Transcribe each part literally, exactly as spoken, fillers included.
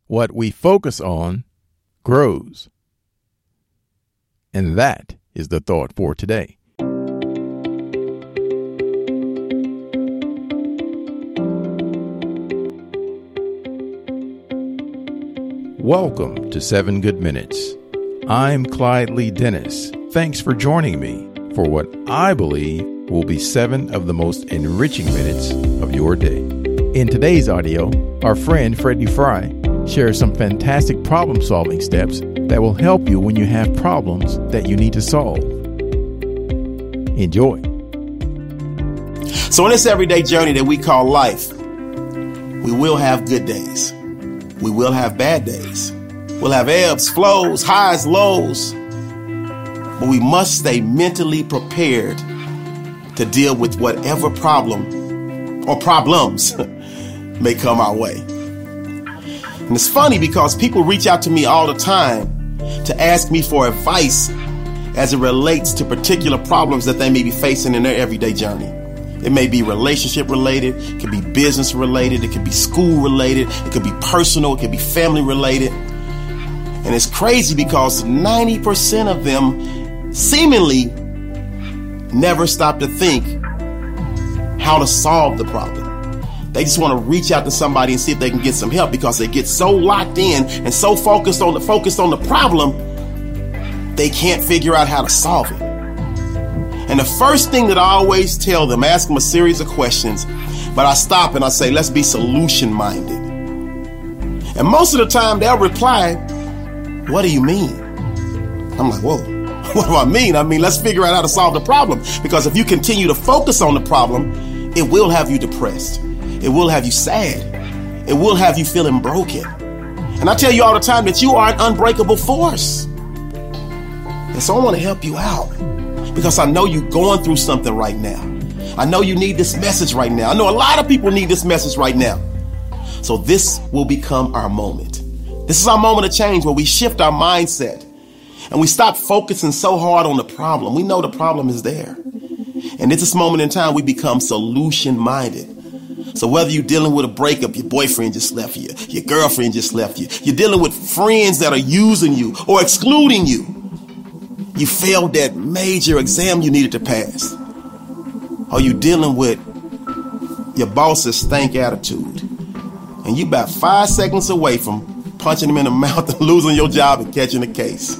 what we focus on grows. And that is the thought for today. Welcome to Seven Good Minutes. I'm Clyde Lee Dennis. Thanks for joining me for what I believe will be seven of the most enriching minutes of your day. In today's audio, our friend Freddie Fry shares some fantastic problem-solving steps that will help you when you have problems that you need to solve. Enjoy. So in this everyday journey that we call life, we will have good days. We will have bad days. We'll have ebbs, flows, highs, lows. But we must stay mentally prepared to deal with whatever problem or problems may come our way. And it's funny because people reach out to me all the time to ask me for advice as it relates to particular problems that they may be facing in their everyday journey. It may be relationship related, it could be business related, it could be school related, it could be personal, it could be family related. And it's crazy because ninety percent of them seemingly never stop to think how to solve the problem. They just want to reach out to somebody and see if they can get some help because they get so locked in and so focused on the focused on the problem, they can't figure out how to solve it. And the first thing that I always tell them, ask them a series of questions, but I stop and I say, let's be solution minded. And most of the time they'll reply, what do you mean? I'm like, whoa, what do I mean? I mean, let's figure out how to solve the problem. Because if you continue to focus on the problem, it will have you depressed. It will have you sad. It will have you feeling broken. And I tell you all the time that you are an unbreakable force. And so I want to help you out because I know you're going through something right now. I know you need this message right now. I know a lot of people need this message right now. So this will become our moment. This is our moment of change where we shift our mindset and we stop focusing so hard on the problem. We know the problem is there. And at this moment in time, we become solution minded. So whether you're dealing with a breakup, your boyfriend just left you, your girlfriend just left you, you're dealing with friends that are using you or excluding you, you failed that major exam you needed to pass, or you dealing with your boss's stank attitude, and you about five seconds away from punching him in the mouth and losing your job and catching a case.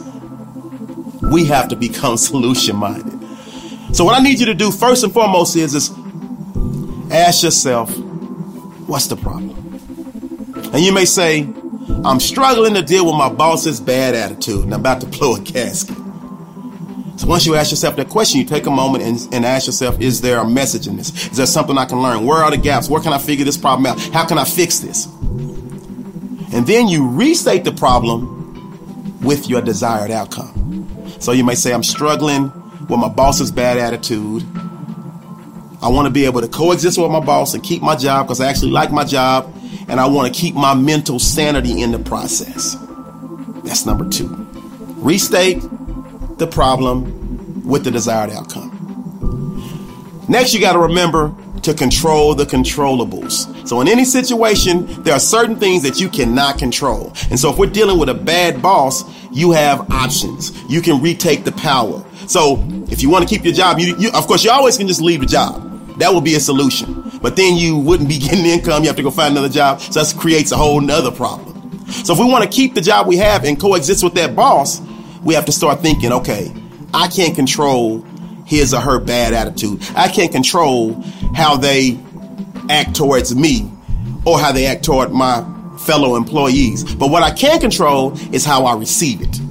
We have to become solution minded. So what I need you to do first and foremost is, is ask yourself, what's the problem? And you may say, I'm struggling to deal with my boss's bad attitude and I'm about to blow a gasket. So once you ask yourself that question, you take a moment and, and ask yourself, is there a message in this? Is there something I can learn? Where are the gaps? Where can I figure this problem out? How can I fix this? And then you restate the problem with your desired outcome. So you may say, I'm struggling with my boss's bad attitude. I want to be able to coexist with my boss and keep my job because I actually like my job. And I want to keep my mental sanity in the process. That's number two. Restate the problem with the desired outcome. Next, you got to remember to control the controllables. So in any situation, there are certain things that you cannot control. And so if we're dealing with a bad boss, you have options. You can retake the power. So if you want to keep your job, you, you of course, you always can just leave the job. That would be a solution. But then you wouldn't be getting income. You have to go find another job. So that creates a whole nother problem. So if we want to keep the job we have and coexist with that boss, we have to start thinking, okay, I can't control his or her bad attitude. I can't control how they act towards me or how they act toward my fellow employees. But what I can control is how I receive it.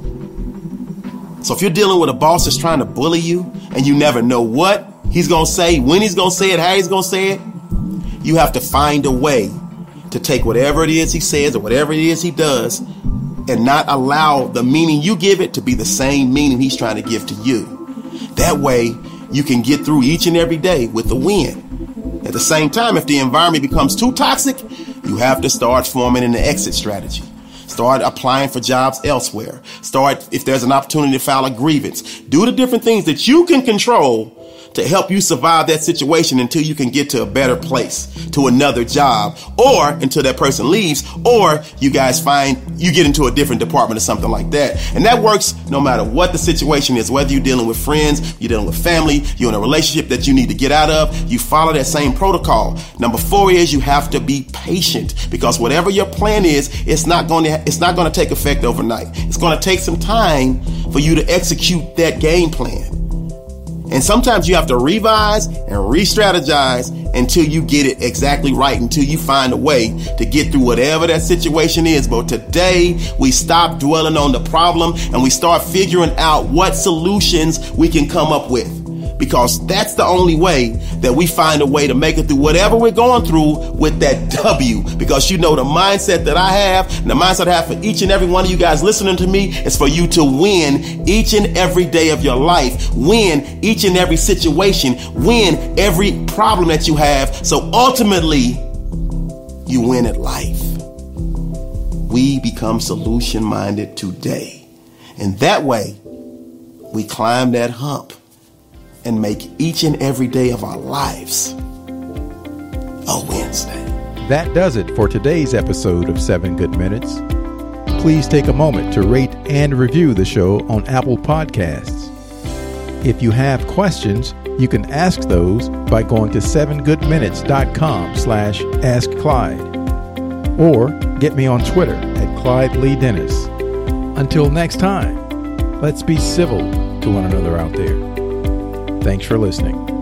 So if you're dealing with a boss that's trying to bully you and you never know what he's going to say, when he's going to say it, how he's going to say it, you have to find a way to take whatever it is he says or whatever it is he does and not allow the meaning you give it to be the same meaning he's trying to give to you. That way you can get through each and every day with a win. At the same time, if the environment becomes too toxic, you have to start forming an exit strategy. Start applying for jobs elsewhere. Start, if there's an opportunity to file a grievance, do the different things that you can control to to help you survive that situation until you can get to a better place, to another job, or until that person leaves, or you guys find you get into a different department or something like that. And that works no matter what the situation is, whether you're dealing with friends, you're dealing with family, you're in a relationship that you need to get out of, you follow that same protocol. Number four is you have to be patient, because whatever your plan is, it's not going to it's not going to take effect overnight. It's going to take some time for you to execute that game plan. And sometimes you have to revise and re-strategize until you get it exactly right, until you find a way to get through whatever that situation is. But today, we stop dwelling on the problem and we start figuring out what solutions we can come up with. Because that's the only way that we find a way to make it through whatever we're going through with that W. Because you know the mindset that I have, and the mindset I have for each and every one of you guys listening to me is for you to win each and every day of your life, win each and every situation, win every problem that you have. So ultimately, you win at life. We become solution-minded today. And that way, we climb that hump and make each and every day of our lives a Wednesday. That does it for today's episode of Seven Good Minutes. Please take a moment to rate and review the show on Apple Podcasts. If you have questions, you can ask those by going to seven good minutes dot com slash ask Clyde, or get me on Twitter at Clyde Lee Dennis. Until next time, let's be civil to one another out there. Thanks for listening.